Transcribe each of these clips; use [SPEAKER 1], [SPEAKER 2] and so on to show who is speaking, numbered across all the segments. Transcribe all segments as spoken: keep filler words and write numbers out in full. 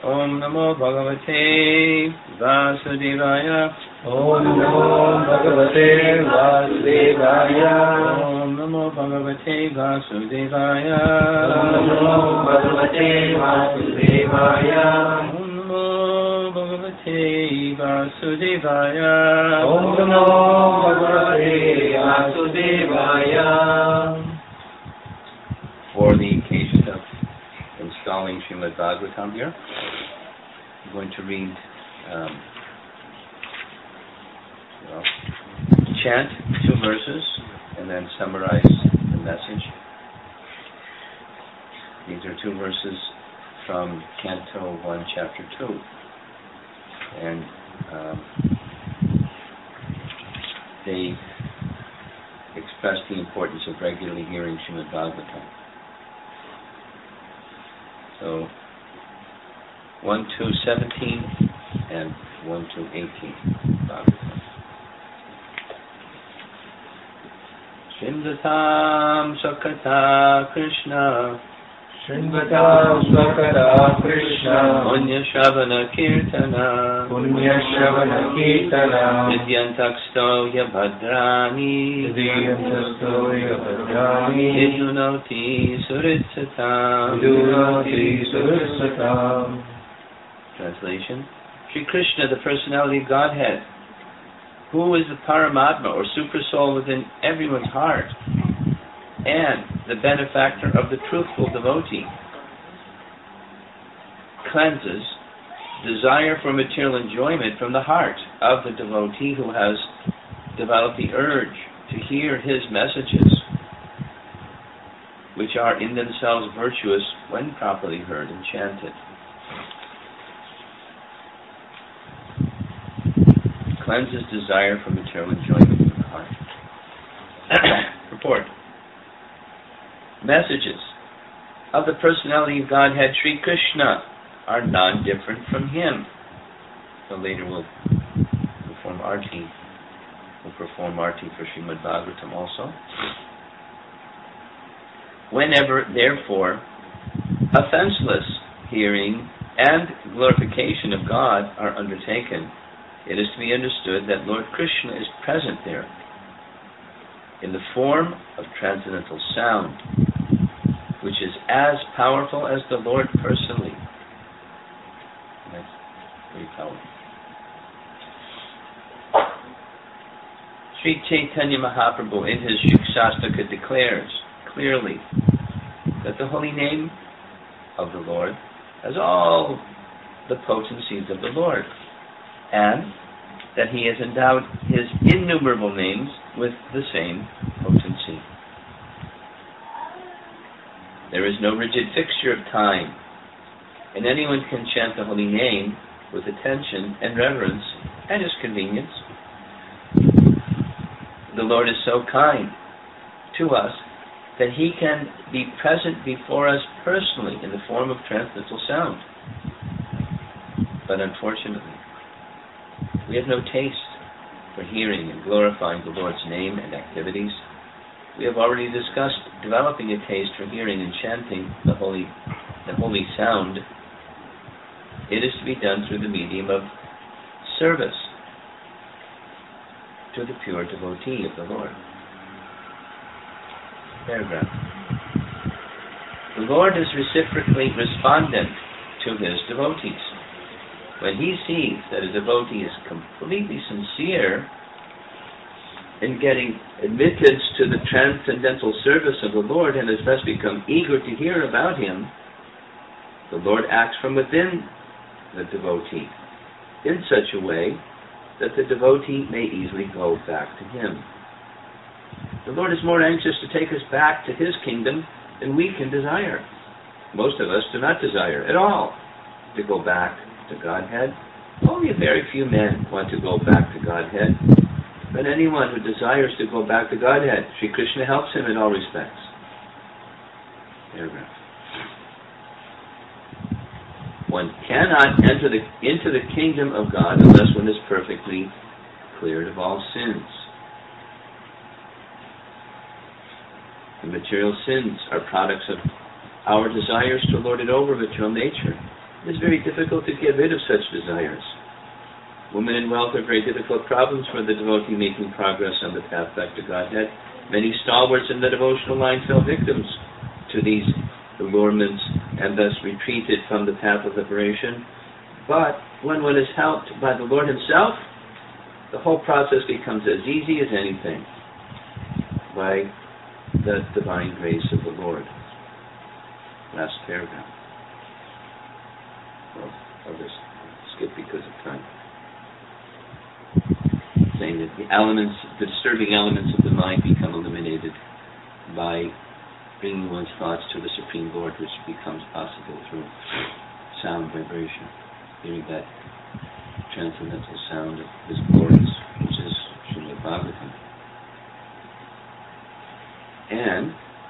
[SPEAKER 1] Om Namo Bhagavate Vasudevaya.
[SPEAKER 2] Om Namo Bhagavate Vasudevaya.
[SPEAKER 1] Om Namo Bhagavate Vasudevaya.
[SPEAKER 2] Om Namo Bhagavate Vasudevaya.
[SPEAKER 1] Om Namo Bhagavate Vasudevaya.
[SPEAKER 2] Om Namo Bhagavate Vasudevaya.
[SPEAKER 1] For the occasion of installing Srimad Bhagavatam here, I'm going to read, um, well, chant two verses and then summarize the message. These are two verses from Canto one, Chapter two. And um, they express the importance of regularly hearing Srimad Bhagavatam. So, one to seventeen and one to eighteen. Bhagavatam. Shrinvatam Sakata Krishna.
[SPEAKER 2] Shrinvatam Sakata Krishna.
[SPEAKER 1] Punya Shravana Kirtana.
[SPEAKER 2] Punya Shravana Kirtana.
[SPEAKER 1] Vidyantakstoya Bhadrani.
[SPEAKER 2] Vidyantakstoya Bhadrani.
[SPEAKER 1] Vidunoti Suritsatam.
[SPEAKER 2] Vidunoti Suritsatam.
[SPEAKER 1] Translation. Sri Krishna, the personality of Godhead, who is the Paramatma or Super Soul within everyone's heart, and the benefactor of the truthful devotee, cleanses desire for material enjoyment from the heart of the devotee who has developed the urge to hear his messages, which are in themselves virtuous when properly heard and chanted. Cleanses desire for material enjoyment from the heart. Purport. Messages of the personality of Godhead, Sri Krishna, are non-different from him. So later we'll perform arti. We'll perform arti for Srimad Bhagavatam also. Whenever, therefore, offenseless hearing and glorification of God are undertaken, it is to be understood that Lord Krishna is present there in the form of transcendental sound, which is as powerful as the Lord personally. That's very powerful. Sri Chaitanya Mahaprabhu in his Yukshastaka declares clearly that the holy name of the Lord has all the potencies of the Lord, and that he has endowed his innumerable names with the same potency. There is no rigid fixture of time, and anyone can chant the holy name with attention and reverence at his convenience. The Lord is so kind to us that he can be present before us personally in the form of transcendental sound. But unfortunately, we have no taste for hearing and glorifying the Lord's name and activities. We have already discussed developing a taste for hearing and chanting the holy, the holy sound. It is to be done through the medium of service to the pure devotee of the Lord. Paragraph. The Lord is reciprocally respondent to his devotees. When he sees that a devotee is completely sincere in getting admittance to the transcendental service of the Lord and has thus become eager to hear about him, the Lord acts from within the devotee in such a way that the devotee may easily go back to him. The Lord is more anxious to take us back to his kingdom than we can desire. Most of us do not desire at all to go back to Godhead. Only a very few men want to go back to Godhead. But anyone who desires to go back to Godhead, Sri Krishna helps him in all respects. Paragraph. One cannot enter the, into the kingdom of God unless one is perfectly cleared of all sins. The material sins are products of our desires to lord it over material nature, it is very difficult to get rid of such desires. Women and wealth are very difficult problems for the devotee making progress on the path back to Godhead. Many stalwarts in the devotional line fell victims to these allurements and thus retreated from the path of liberation. But when one is helped by the Lord Himself, the whole process becomes as easy as anything by the divine grace of the Lord. Last paragraph. Well, I'll just skip because of time. Saying that the elements, the disturbing elements of the mind become eliminated by bringing one's thoughts to the Supreme Lord, which becomes possible through sound vibration, hearing that transcendental sound of His glories, which is Srimad Bhagavatam. And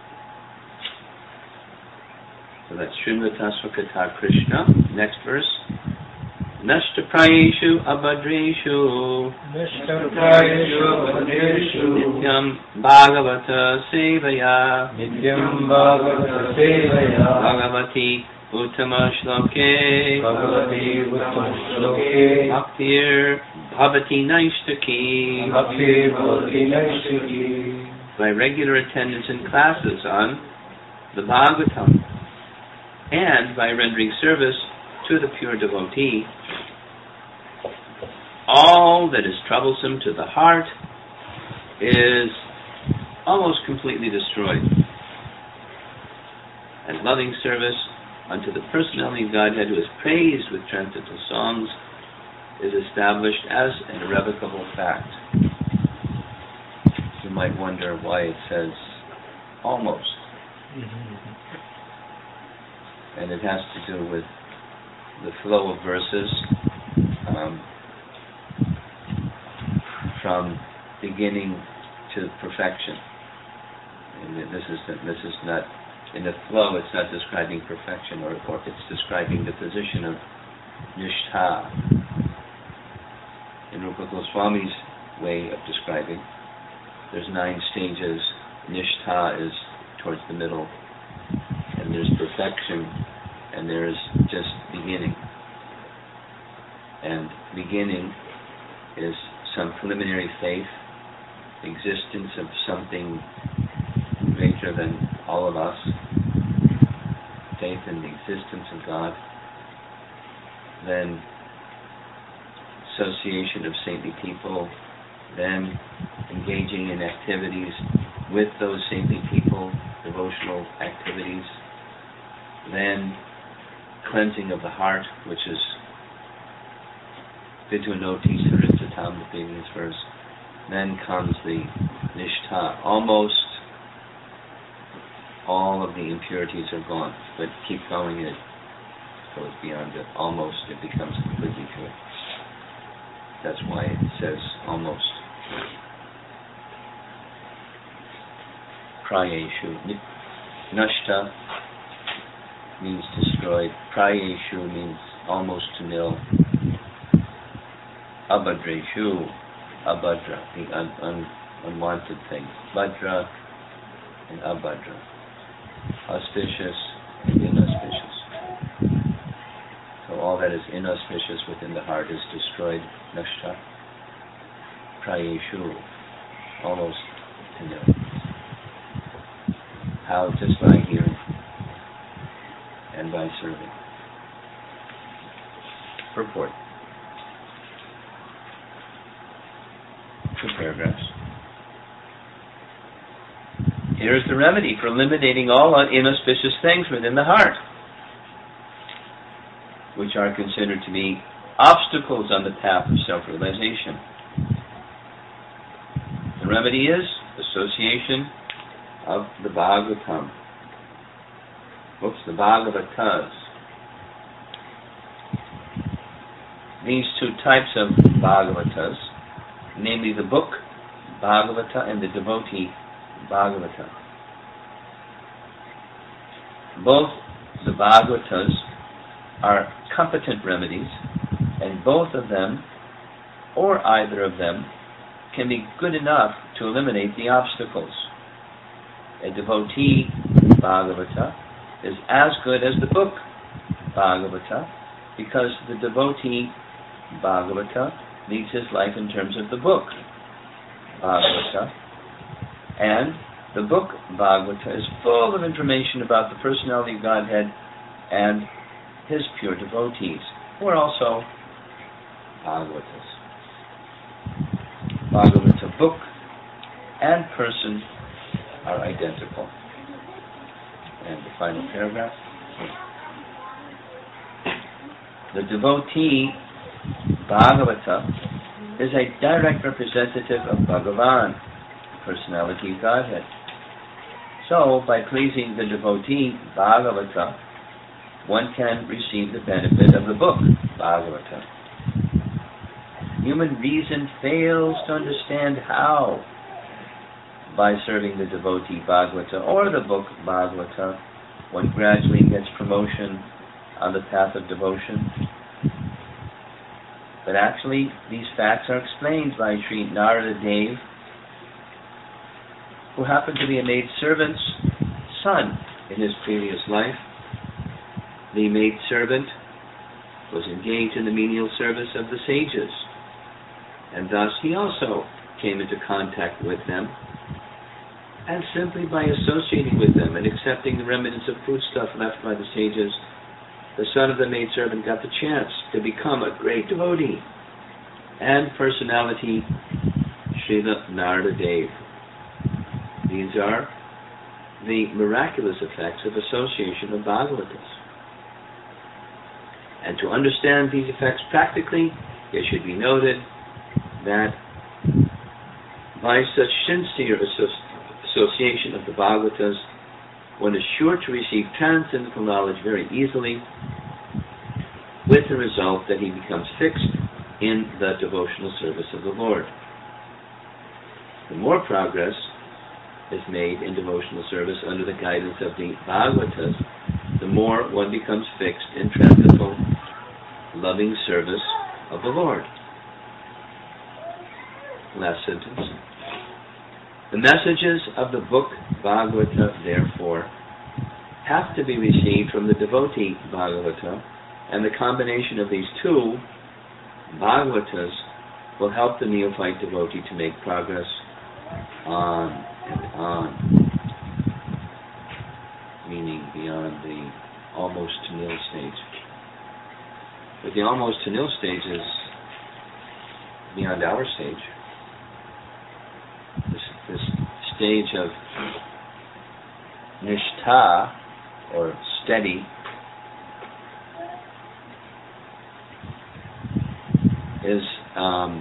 [SPEAKER 1] so that's Srimata Swakata Krishna. Next verse. Nashta Prayeshu Abhadreshu
[SPEAKER 2] Nashta Prayeshu Abhadreshu
[SPEAKER 1] Nityam Bhagavata Sevaya
[SPEAKER 2] Nityam Bhagavata Sevaya
[SPEAKER 1] Bhagavati Uttama Shloke
[SPEAKER 2] Bhagavati Uttama Shloke
[SPEAKER 1] Bhaktir Bhavati Naishtaki
[SPEAKER 2] Bhaktir Bhavati Naishtaki.
[SPEAKER 1] By regular attendance in classes on the Bhagavatam and by rendering service to the pure devotee, all that is troublesome to the heart is almost completely destroyed. And loving service unto the personality of Godhead, who is praised with transcendental songs, is established as an irrevocable fact. You might wonder why it says almost. Mm-hmm. And it has to do with the flow of verses um, from beginning to perfection. And this is this is not in the flow. It's not describing perfection, or, or it's describing the position of nishtha. In Rupa Goswami's way of describing, there's nine stages. Nishtha is towards the middle, and there's perfection, and there's just beginning. And beginning is some preliminary faith, existence of something greater than all of us, faith in the existence of God, then association of saintly people, then engaging in activities with those saintly people, devotional activities, then cleansing of the heart, which is Vidunoti Saritsatam, the previous verse. Then comes the Nishtha. Almost all of the impurities are gone, but keep going, it goes beyond it. Almost it becomes completely pure. That's why it says almost. Prayeshu. Nashta means destroyed. Prayeshu means almost to nil. Abhadreshu, abhadra, the un, un, unwanted things. Bhadra and abhadra. Auspicious and inauspicious. So all that is inauspicious within the heart is destroyed. Nashta. Prayeshu, almost to nil. How? Just by hearing and by serving. Purport. Two paragraphs. Here is the remedy for eliminating all inauspicious things within the heart, which are considered to be obstacles on the path of self-realization. The remedy is association of the Bhagavatam. What's the Bhagavatas? These two types of Bhagavatas, namely the book Bhagavata and the devotee Bhagavata. Both the Bhagavatas are competent remedies, and both of them, or either of them, can be good enough to eliminate the obstacles. A devotee Bhagavata is as good as the book Bhagavata because the devotee Bhagavata leads his life in terms of the book Bhagavata, and the book Bhagavata is full of information about the personality of Godhead and his pure devotees, who are also Bhagavatas. Bhagavata book and person are identical. And the final paragraph. The devotee Bhagavata is a direct representative of Bhagavan, personality of Godhead. So, by pleasing the devotee Bhagavata, one can receive the benefit of the book Bhagavata. Human reason fails to understand how, by serving the devotee Bhagavata or the book Bhagavata, one gradually gets promotion on the path of devotion. But actually, these facts are explained by Sri Narada Dev, who happened to be a maidservant's son in his previous life. The maidservant was engaged in the menial service of the sages, and thus he also came into contact with them. And simply by associating with them and accepting the remnants of foodstuff left by the sages, the son of the maidservant got the chance to become a great devotee and personality, Srila Narada Dev. These are the miraculous effects of association of Bhagavatas. And to understand these effects practically, it should be noted that by such sincere association of the Bhagavatas, one is sure to receive transcendental knowledge very easily, with the result that he becomes fixed in the devotional service of the Lord. The more progress is made in devotional service under the guidance of the Bhagavatas, the more one becomes fixed in transcendental, loving service of the Lord. Last sentence. The messages of the book Bhagavata, therefore, have to be received from the devotee Bhagavata, and the combination of these two Bhagavatas will help the neophyte devotee to make progress on and on, meaning beyond the almost to nil stage. But the almost to nil stage is beyond our stage. This, this stage of nishtha, or steady, is, um,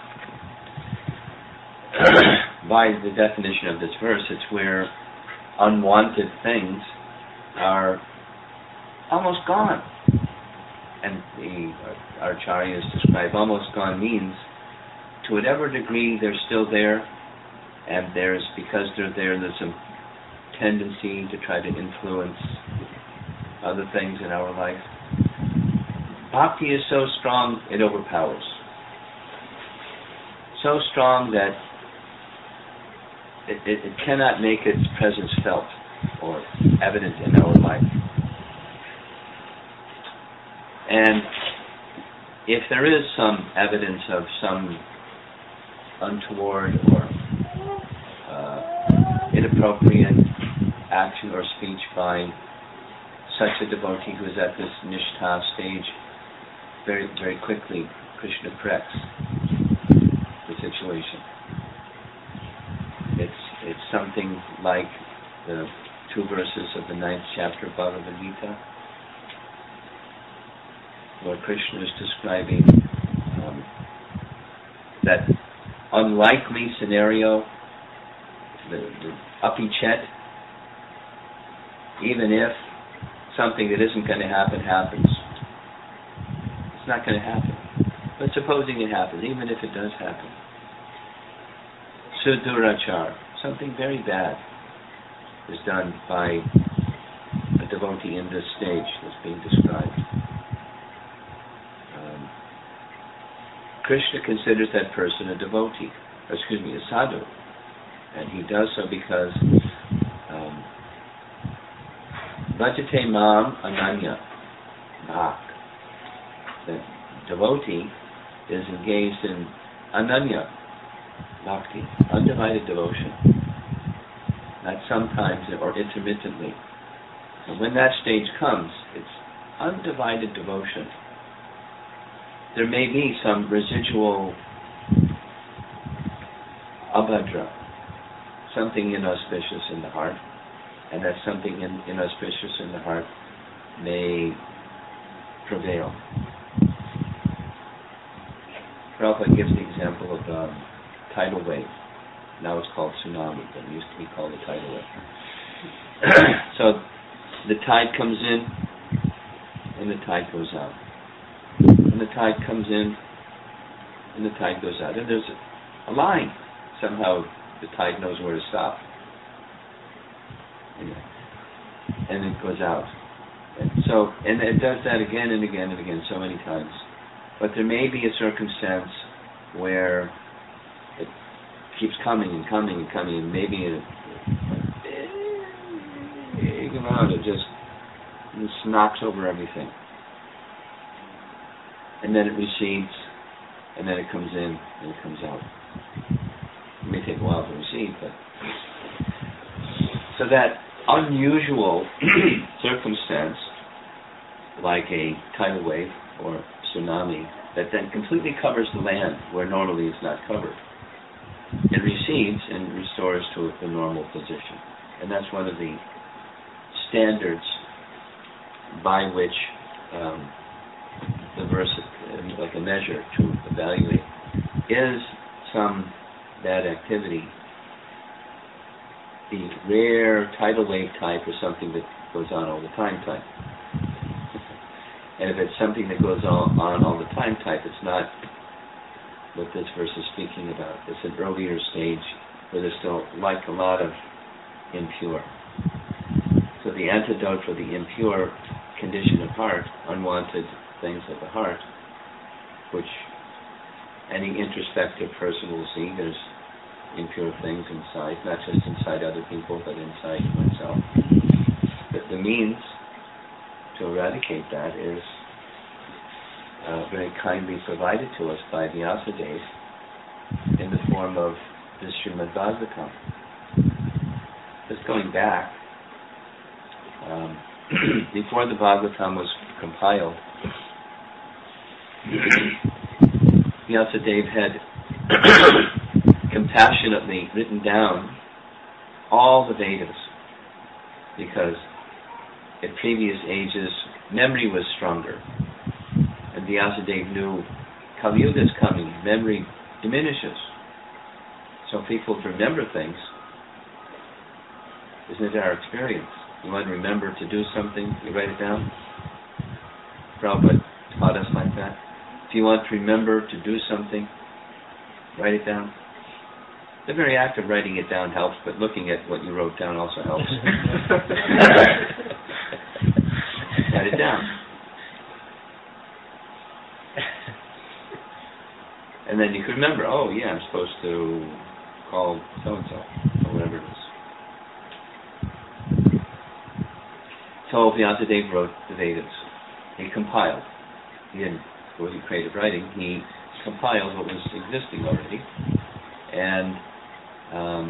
[SPEAKER 1] by the definition of this verse, it's where unwanted things are almost gone. And the our acharyas describe almost gone means to whatever degree they're still there, and there's, because they're there, there's some tendency to try to influence other things in our life. Bhakti is so strong, it overpowers. So strong that it, it, it cannot make its presence felt or evident in our life. And if there is some evidence of some untoward or uh, inappropriate action or speech by such a devotee who is at this nishtha stage, very, very quickly Krishna corrects the situation. It's it's something like the two verses of the ninth chapter of Bhagavad Gita, where Krishna is describing um, that unlikely scenario, the, the apichet, even if something that isn't going to happen happens. It's not going to happen. But supposing it happens, even if it does happen. Sudurachar, something very bad is done by a devotee in this stage that's being described. Um, Krishna considers that person a devotee, or excuse me, a sadhu. And he does so because um, Bhajate Mam Ananya, Bhak. the devotee is engaged in ananya bhakti, undivided devotion, not sometimes or intermittently. And when that stage comes, it's undivided devotion. There may be some residual abhadra, something inauspicious in the heart, and that something in, inauspicious in the heart may prevail. Prabhupada gives the example of um, tidal wave. Now it's called tsunami, but it used to be called a tidal wave. So the tide comes in, and the tide goes out. And the tide comes in, and the tide goes out. And there's a, a line. Somehow the tide knows where to stop. And, and it goes out. And so, and it does that again and again and again so many times. But there may be a circumstance where it keeps coming and coming and coming, and maybe a big amount of just, it just knocks over everything. And then it recedes, and then it comes in, and it comes out. It may take a while to recede, but... So that unusual circumstance, like a tidal wave or tsunami, that then completely covers the land where normally it's not covered. It recedes and restores to the normal position. And that's one of the standards by which um, the verse, like a measure to evaluate, is some bad activity the rare tidal wave type or something that goes on all the time type. And if it's something that goes on, on all the time type, it's not what this verse is speaking about. It's an earlier stage where there's still like a lot of impure. So the antidote for the impure condition of heart, unwanted things of the heart, which any introspective person will see, there's impure things inside, not just inside other people, but inside oneself. But the means to eradicate that is uh, very kindly provided to us by Vyasadeva in the form of the Srimad Bhagavatam. Just going back, um, before the Bhagavatam was compiled, Vyasadeva had compassionately written down all the Vedas, because in previous ages memory was stronger, and Vyasadeva knew Kali Yuga is coming, memory diminishes, so people remember things. Isn't it our experience? You want to remember to do something, you write it down. Prabhupada taught us like that. If you want to remember to do something, write it down. The very act of writing it down helps, but looking at what you wrote down also helps. Write it down. And then you could remember, oh yeah, I'm supposed to call so-and-so, or whatever it is. So Vyasadeva wrote the Vedas. He compiled. He didn't go to creative writing. He compiled what was existing already. And Um,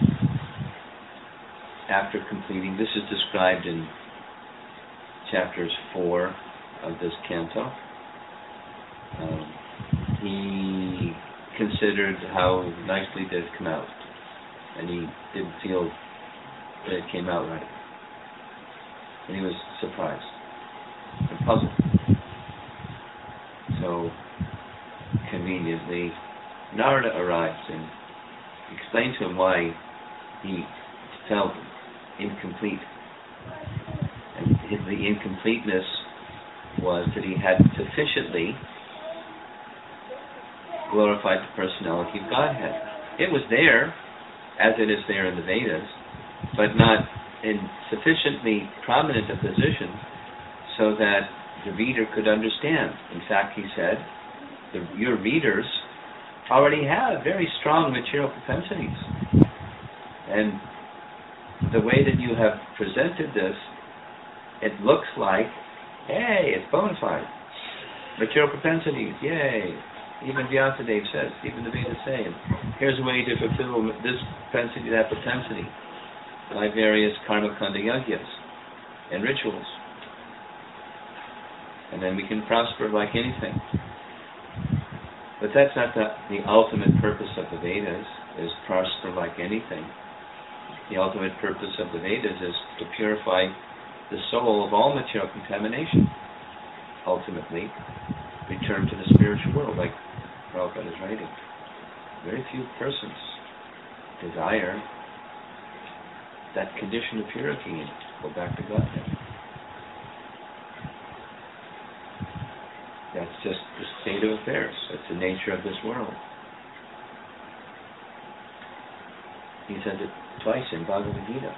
[SPEAKER 1] after completing, this is described in chapters four of this canto. Um, he considered how nicely did it come out, and he didn't feel that it came out right. And he was surprised and puzzled. So, conveniently, Narada arrives and explained to him why he felt incomplete. And his, the incompleteness was that he had sufficiently glorified the personality of Godhead. It was there, as it is there in the Vedas, but not in sufficiently prominent a position so that the reader could understand. In fact, he said, the, your readers already have very strong material propensities. And the way that you have presented this, it looks like, hey, it's bona fide. Material propensities, yay. Even Vyasadeva says, even the Vedas say, here's a way to fulfill this propensity, that propensity, by various karma kanda yajnas and rituals. And then we can prosper like anything. But that's not the, the ultimate purpose of the Vedas, is prosper like anything. The ultimate purpose of the Vedas is to purify the soul of all material contamination. Ultimately, return to the spiritual world, like Prabhupada is writing. Very few persons desire that condition of purity and go back to Godhead. That's just the state of affairs. That's the nature of this world. He says it twice in Bhagavad Gita.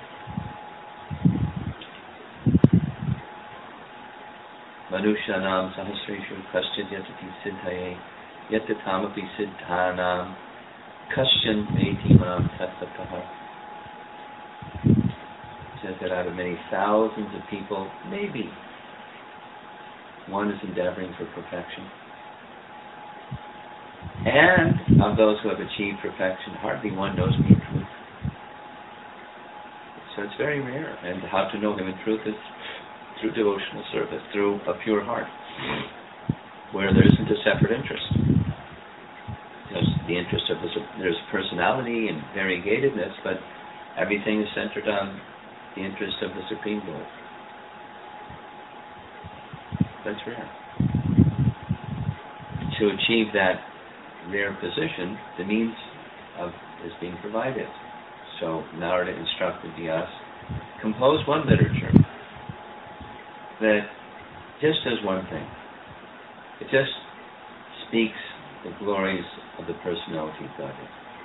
[SPEAKER 1] Manushanam sahasreshu kaschid yatati siddhaye yatatamapi siddhanam kaschan veti mam tattataha. Says that out of many thousands of people, maybe one is endeavoring for perfection. And of those who have achieved perfection, hardly one knows me in truth. So it's very rare. And how to know him in truth is through devotional service, through a pure heart, where there isn't a separate interest. There's the interest of this, there's personality and variegatedness, but everything is centered on the interest of the Supreme Lord. That's rare. To achieve that rare position, the means of is being provided. So Narada instructed Vyasa, compose one literature that just does one thing. It just speaks the glories of the personality of Godhead.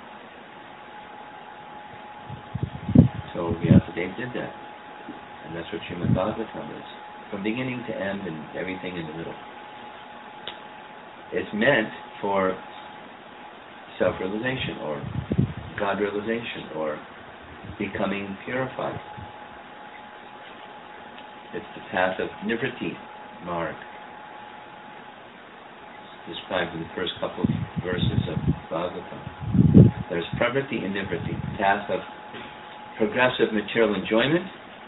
[SPEAKER 1] So Vyasadeva did that. And that's what Srimad Bhagavatam is. From beginning to end and everything in the middle. It's meant for self-realization or God-realization or becoming purified. It's the path of nivritti, marg. It's described in the first couple of verses of Bhagavatam. There's pravritti and nivritti, path of progressive material enjoyment,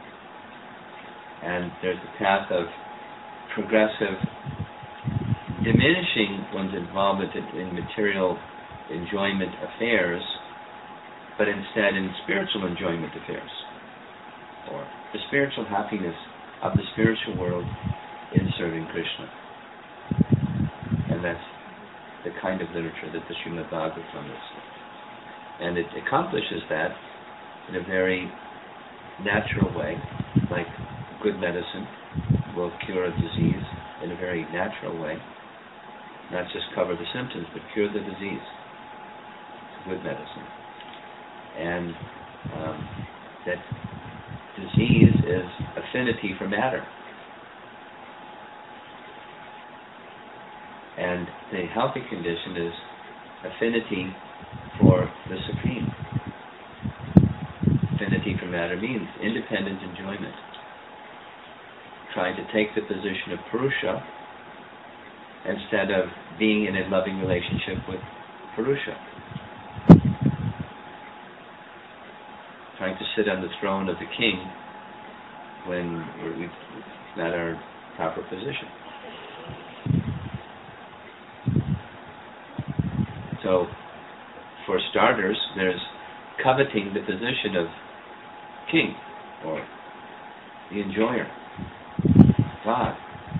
[SPEAKER 1] and there's the path of progressive diminishing one's involvement in, in material enjoyment affairs, but instead in spiritual enjoyment affairs, or the spiritual happiness of the spiritual world in serving Krishna. And that's the kind of literature that the Srimad Bhagavatam is. And it accomplishes that in a very natural way, like good medicine will cure a disease in a very natural way. Not just cover the symptoms, but cure the disease. It's good medicine. And um, that disease is affinity for matter. And the healthy condition is affinity for the Supreme. Affinity for matter means independent enjoyment. Trying to take the position of Purusha instead of being in a loving relationship with Purusha. Trying to sit on the throne of the king when we're not our proper position. So, for starters, there's coveting the position of king or the enjoyer, God.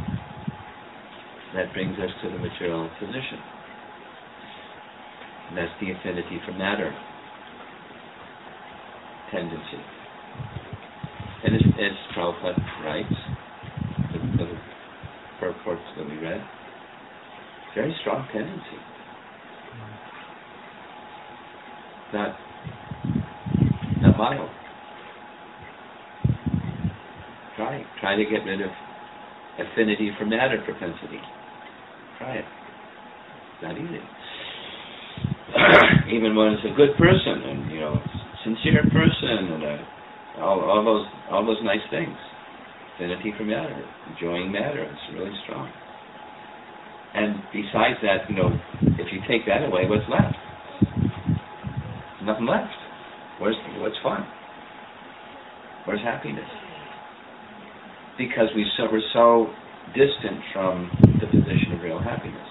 [SPEAKER 1] That brings us to the material position. And that's the affinity for matter tendency. And as, as Prabhupada writes, the, the purports that we read, very strong tendency. Not, not mild. Try. Try to get rid of affinity for matter propensity. Try it. It's not easy. Even when it's a good person and, you know, sincere person and uh, all, all those all those nice things. Affinity for matter, enjoying matter, it's really strong. and besides that, you know, if you take that away, what's left? Nothing left. Where's what's fun? Where's happiness? Because we so, we're so distant from the position of real happiness.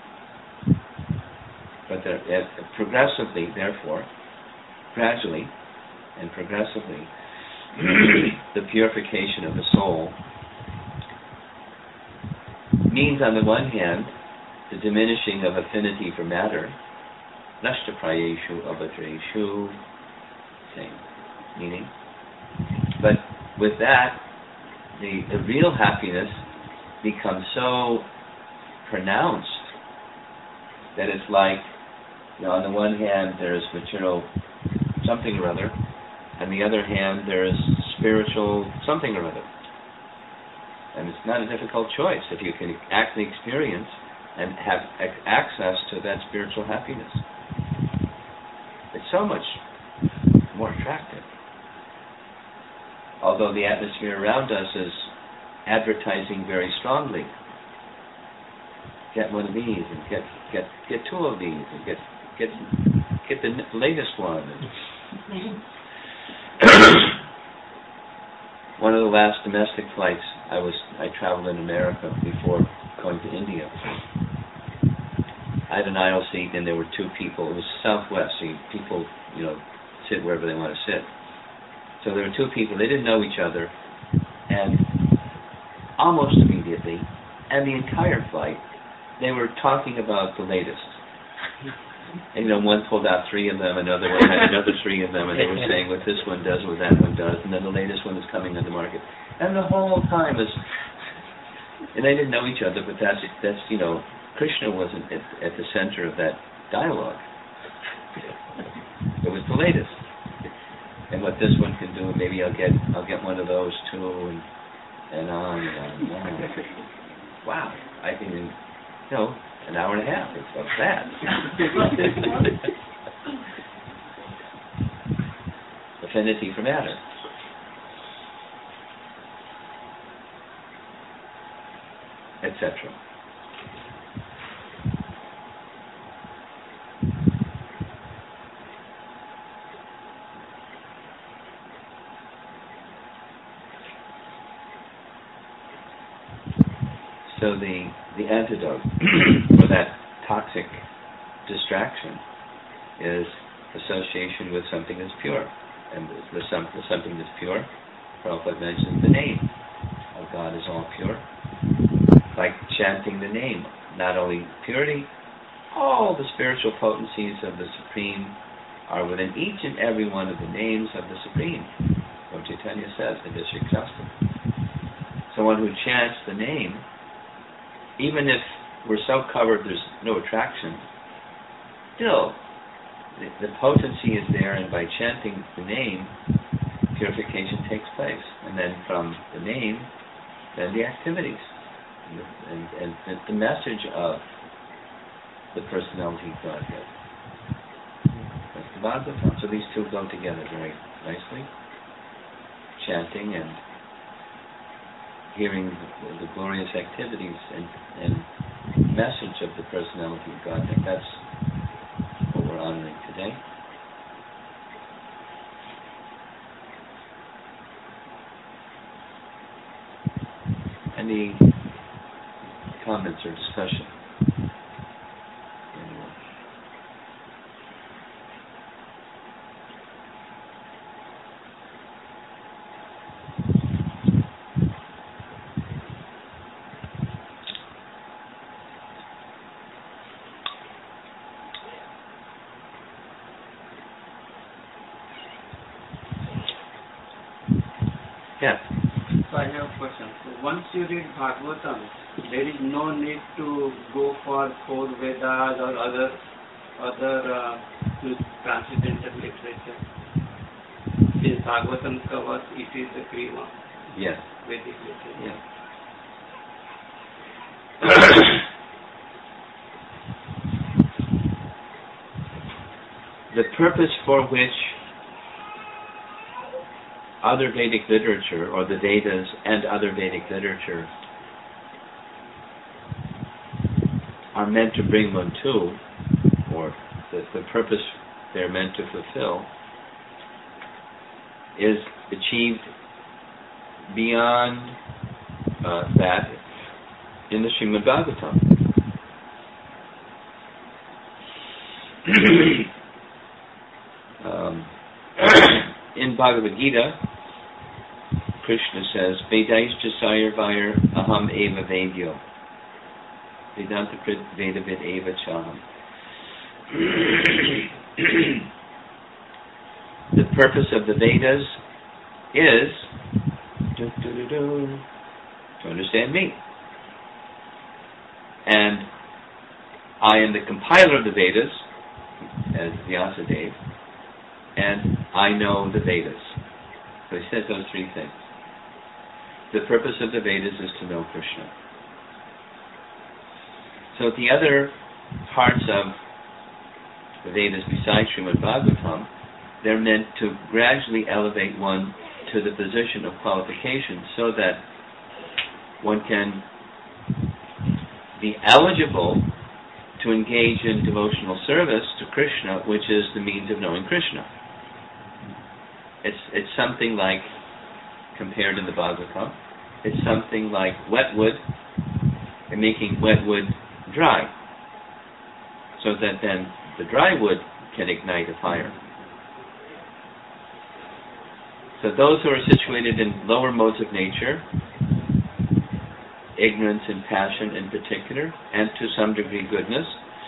[SPEAKER 1] But there, uh, progressively, therefore, gradually and progressively, the purification of the soul means, on the one hand, the diminishing of affinity for matter, nashtaprayeshu abhadreshu, same meaning. But with that, the, the real happiness becomes so pronounced that it's like, you know, on the one hand there is material something or other, on the other hand there is spiritual something or other. And it's not a difficult choice if you can actually experience and have access to that spiritual happiness. It's so much more attractive. Although the atmosphere around us is advertising very strongly. Get one of these, and get get get two of these, and get get get the latest one. One of the last domestic flights, I was I traveled in America before going to India. I had an aisle seat, and there were two people. It was Southwest, so people, you know, sit wherever they want to sit. So there were two people. They didn't know each other, and almost immediately, and the entire flight, they were talking about the latest. And, you know, one pulled out three of them, another one had another three of them, and they were saying what this one does, what that one does, and then the latest one is coming on the market. And the whole time is, and they didn't know each other, but that's, that's you know, Krishna wasn't at, at the center of that dialogue. It was the latest. And what this one can do, maybe I'll get I'll get one of those too, and and on and on and on. Wow, I can, you know, an hour and a half. It's not bad. Affinity for matter. et cetera. So the, the antidote for that toxic distraction is association with something that's pure. And with, some, with something that's pure, Prabhupada mentions the name of God is all pure. Like chanting the name, not only purity, all the spiritual potencies of the Supreme are within each and every one of the names of the Supreme. Lord Chaitanya says, the district justice. So one who chants the name, even if we're so covered there's no attraction, still the, the potency is there, and by chanting the name, purification takes place. And then from the name, then the activities, and, and, and the, the message of the personality of Godhead. That's the Bhagavatam. So these two go together very nicely. Chanting and hearing the, the glorious activities and, and message of the personality of Godhead. That's what we're honoring today. Any comments or discussion? Yeah.
[SPEAKER 3] So I have a question. So once you read Bhagavatam, there is no need to go for four Vedas or other other uh, transcendental literature. Since Bhagavatam covers, it is the Krima.
[SPEAKER 1] Yes.
[SPEAKER 3] Vedic literature.
[SPEAKER 1] Yeah. The purpose for which other Vedic literature, or the Vedas and other Vedic literature, are meant to bring one to, or the, the purpose they're meant to fulfill, is achieved beyond uh, that in the Srimad Bhagavatam. um, in Bhagavad Gita, Krishna says, Vedaishcha Sayurvayar Aham Eva Vedyo. Vedanta Prit Veda Vid Eva Chaham. The purpose of the Vedas is do, do, do, do, to understand me. And I am the compiler of the Vedas, as Vyasadeva, and I know the Vedas. So he says those three things. The purpose of the Vedas is to know Krishna. So the other parts of the Vedas besides Srimad Bhagavatam, they're meant to gradually elevate one to the position of qualification so that one can be eligible to engage in devotional service to Krishna, which is the means of knowing Krishna. It's it's something like, compared in the Bhagavatam, it's something like wet wood and making wet wood dry, so that then the dry wood can ignite a fire. So those who are situated in lower modes of nature, ignorance and passion in particular, and to some degree goodness,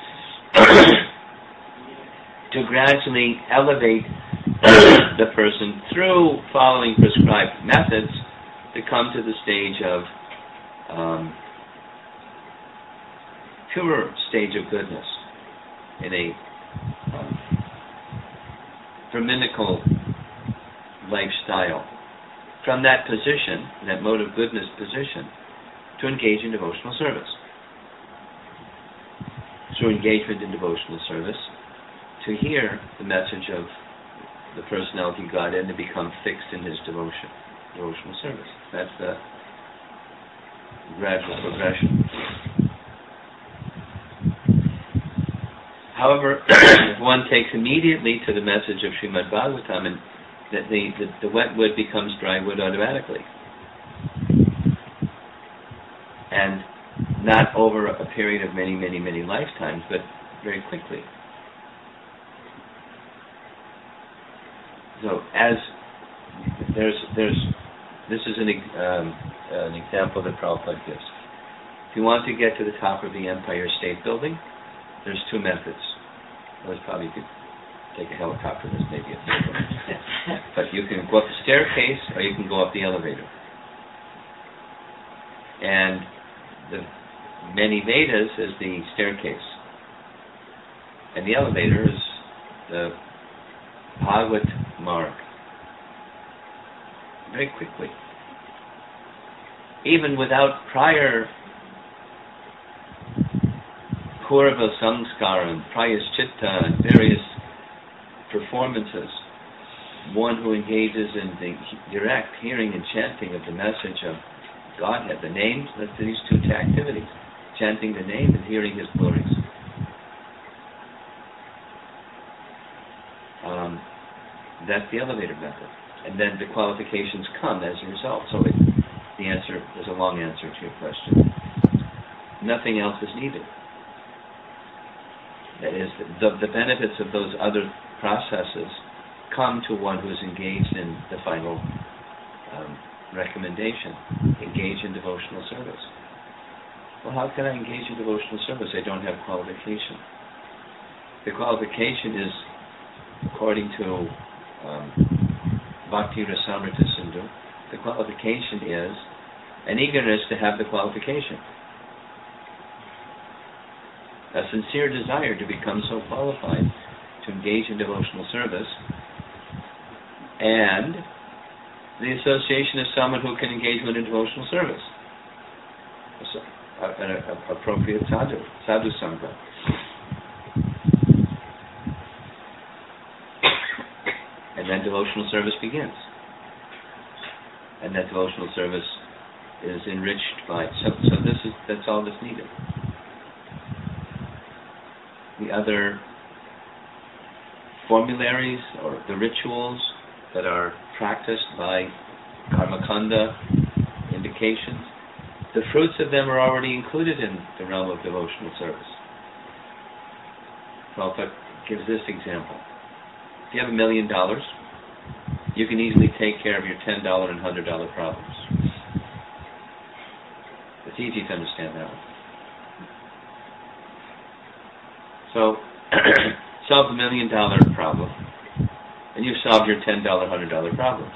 [SPEAKER 1] to gradually elevate the person through following prescribed methods to come to the stage of um, pure stage of goodness in a um, Brahminical lifestyle. From that position, that mode of goodness position, to engage in devotional service. Through engagement in devotional service, to hear the message of the personality of God and to become fixed in his devotion, devotional service. That's the gradual progression. However, if one takes immediately to the message of Srimad Bhagavatam, and that the, the, the wet wood becomes dry wood automatically. And not over a period of many, many, many lifetimes, but very quickly. So as there's, there's, this is an, um, an example that Prabhupada gives. If you want to get to the top of the Empire State Building, there's two methods. Well, probably could take a helicopter, this maybe a third one. But you can go up the staircase or you can go up the elevator. And the many Vedas is the staircase. And the elevator is the Bhagavat Marg. Very quickly. Even without prior Purva Samskara and Prayaschitta and various performances, one who engages in the direct hearing and chanting of the message of Godhead, the names, that's these two activities, chanting the name and hearing his glories. Um, that's the elevator method. And then the qualifications come as a result. So it, the answer is a long answer to your question. Nothing else is needed. That is, the, the benefits of those other processes come to one who is engaged in the final um, recommendation. Engage in devotional service. Well, how can I engage in devotional service? I don't have qualification. The qualification is, according to um, Bhakti Rasamrita Sindhu, the qualification is an eagerness to have the qualification. A sincere desire to become so qualified to engage in devotional service, and the association of someone who can engage with in devotional service. So, an appropriate sadhu, sadhu sangha. And then devotional service begins. And that devotional service is enriched by, so, so this is, that's all that's needed. the other formularies or the rituals that are practiced by karmakanda indications, the fruits of them are already included in the realm of devotional service. Prabhupada gives this example. If you have a million dollars, you can easily take care of your ten dollar and one hundred dollar problems. It's easy to understand that one. So, solve the million dollar problem, and you've solved your ten dollar, one hundred dollar problems.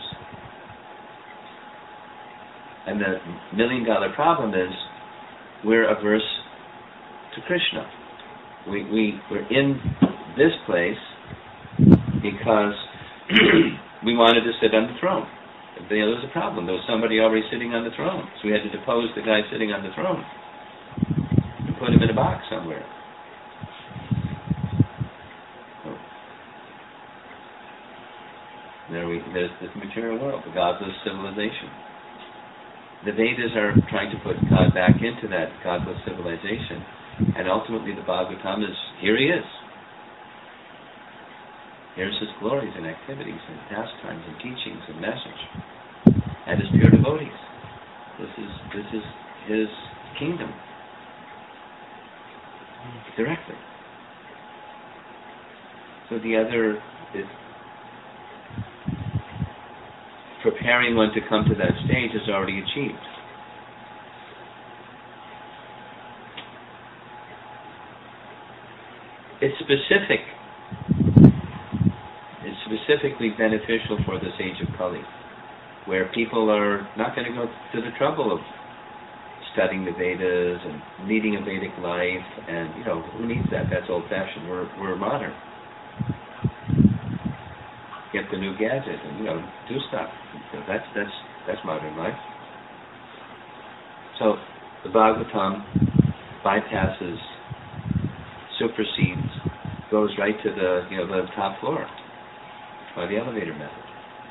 [SPEAKER 1] And the million dollar problem is we're averse to Krishna. We, we, we're in this place because we wanted to sit on the throne. There was a problem. There was somebody already sitting on the throne. So we had to depose the guy sitting on the throne and put him in a box somewhere. There we, there's this material world, the godless civilization. The Vedas are trying to put God back into that godless civilization, and ultimately the Bhagavatam is, here he is. Here's his glories and activities and pastimes and teachings and message, and his pure devotees. This is this is his kingdom directly. So the other is preparing one to come to that stage is already achieved. It's specific. It's specifically beneficial for this age of Kali, where people are not going to go to the trouble of studying the Vedas and leading a Vedic life, and you know, who needs that? That's old-fashioned. We're we're modern. Get the new gadget and you know do stuff. That's that's that's modern life. So the Bhagavatam bypasses, supersedes, goes right to the you know the top floor by the elevator method.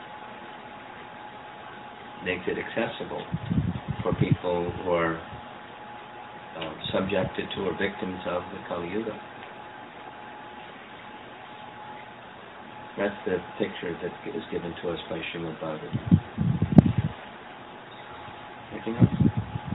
[SPEAKER 1] Makes it accessible for people who are uh, subjected to or victims of the Kali Yuga. That's the picture that is given to us by Srimad Bhagavatam. Anything else?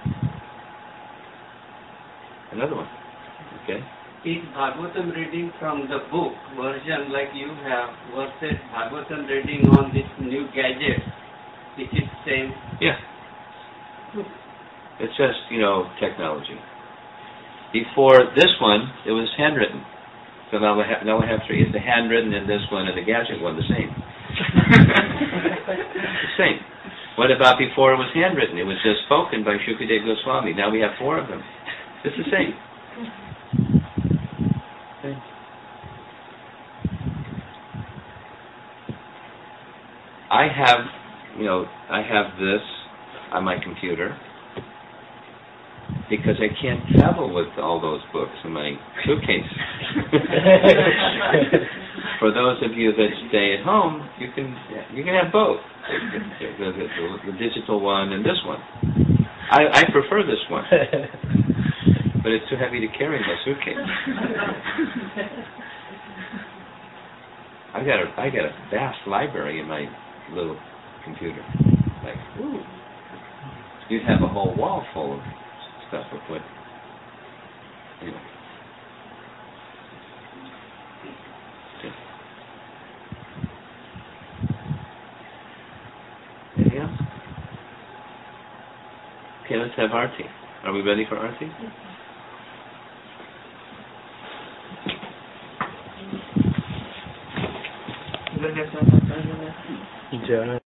[SPEAKER 1] Another one. Okay.
[SPEAKER 3] Is Bhagavatam reading from the book version like you have versus Bhagavatam reading on this new gadget? Is it same?
[SPEAKER 1] Yeah. It's just, you know, technology. Before this one, it was handwritten. So now we have, now we have three. Is the handwritten in this one and the gadget one the same? The same. What about before it was handwritten? It was just spoken by Shukadeva Goswami. Now we have four of them. It's the same. Same. I have, you know, I have this on my computer because I can't travel with all those books in my suitcase. For those of you that stay at home, you can you can have both, the, the, the, the digital one and this one. I, I prefer this one, but it's too heavy to carry in my suitcase. I got a I got a vast library in my little computer. Like, ooh, you'd have a whole wall full of stuff to put. Anyway. Okay. Anything else? Okay, let's have Arti. Are we ready for Arti?
[SPEAKER 2] Jai